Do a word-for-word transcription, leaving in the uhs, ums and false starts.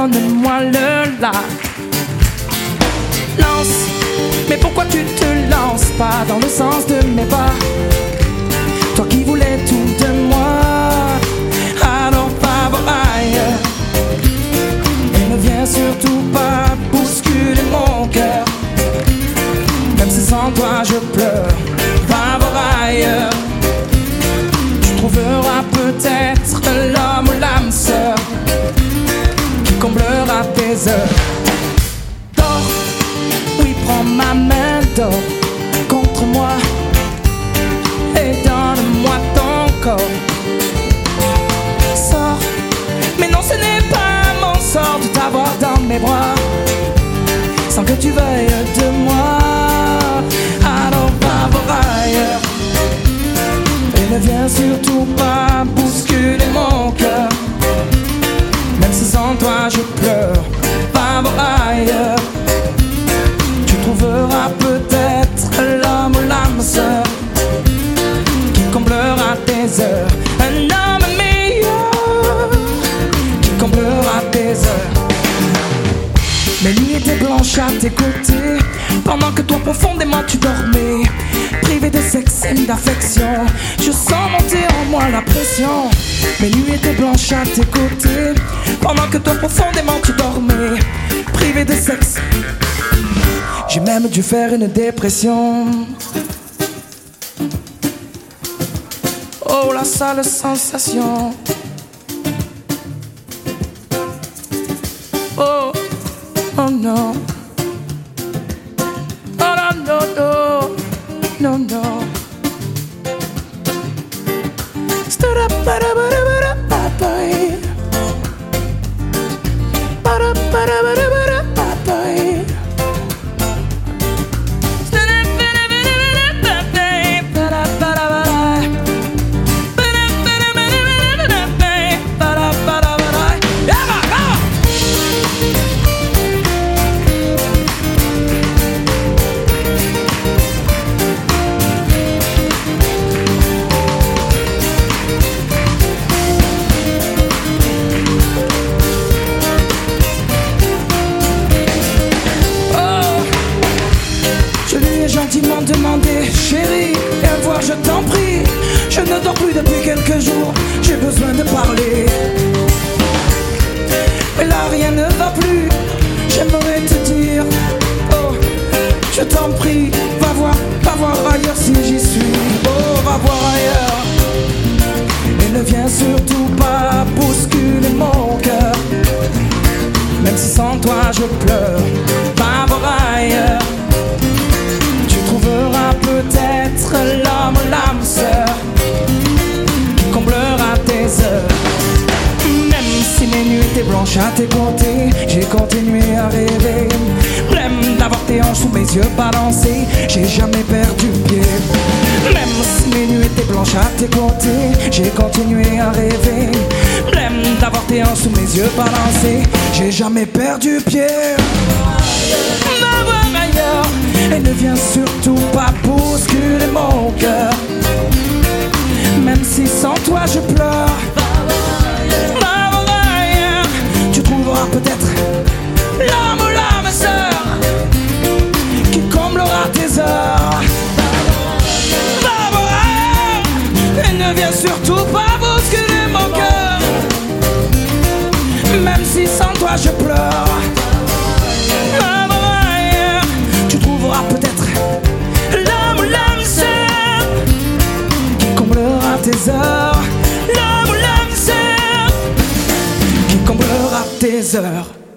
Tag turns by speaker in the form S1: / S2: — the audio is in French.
S1: donne-moi le là. Lance, mais pourquoi tu te lances pas dans le sens de mes pas? Toi qui voulais tout de moi, alors va voir ailleurs. Et ne viens surtout pas bousculer mon cœur. Même si sans toi je pleure, va voir ailleurs. Tu trouveras peut-être l'homme ou l'âme sœur qui comblera tes heures. Dors, oui prends ma main, dors contre moi et donne-moi ton corps. Sors, mais non ce n'est pas mon sort de t'avoir dans mes bras sans que tu veuilles de moi. Alors va voir ailleurs et ne viens surtout pas bousculer mon cœur. Même si sans toi je pleure, va voir ailleurs. Tu trouveras peut-être l'homme ou l'âme sœur qui comblera tes heures. Un homme meilleur qui comblera tes heures. Mes nuits étaient blanches à tes côtés pendant que toi profondément tu dormais. Privé de sexe et d'affection, je sens monter en moi la pression. Mes nuits étaient blanches à tes côtés pendant que toi profondément tu dormais. Privé de sexe, j'ai même dû faire une dépression. Oh la sale sensation. Oh, oh non. Oh non, non, non. No, no. Stood up, ba-da, ba-da, ba-da, ba-bye. Ba-da, ba-da, ba-da, ba-da, ba-bye. Stood up, ba-da, ba-da, ba-da, ba-bye. Ba-da, ba-da, ba-da. Ba-da, ba-da, ba-da, ba-da, ba-bye. Ba-da, ba-da, ba-da. Yeah, ma, oh! Gentiment demandé, chérie, viens voir, je t'en prie. Je ne dors plus depuis quelques jours, j'ai besoin de parler. Mais là rien ne va plus, j'aimerais te dire, oh, je t'en prie, va voir, va voir ailleurs si j'y suis. Oh, va voir ailleurs. Et ne viens surtout pas bousculer mon cœur. Même si sans toi je pleure, va voir ailleurs. Tu trouveras peut-être l'homme ou l'âme sœur qui comblera tes heures. Même si mes nuits étaient blanches à tes côtés, j'ai continué à rêver. Même d'avoir tes hanches sous mes yeux balancer, j'ai jamais perdu pied. Même si mes nuits étaient blanches à tes côtés, j'ai continué à rêver. Même d'avoir tes hanches sous mes yeux balancer, j'ai jamais perdu pied. Va voir ailleurs et ne viens surtout pas bousculer mon cœur. Même si sans toi je pleure, va voir ailleurs. Tu trouveras peut-être l'homme ou l'âme sœur qui comblera tes heures. Va voir ailleurs et ne viens surtout pas bousculer mon cœur. Même si sans toi je pleure, peut-être l'homme ou l'âme sœur qui comblera tes heures. L'homme ou l'âme sœur qui comblera tes heures.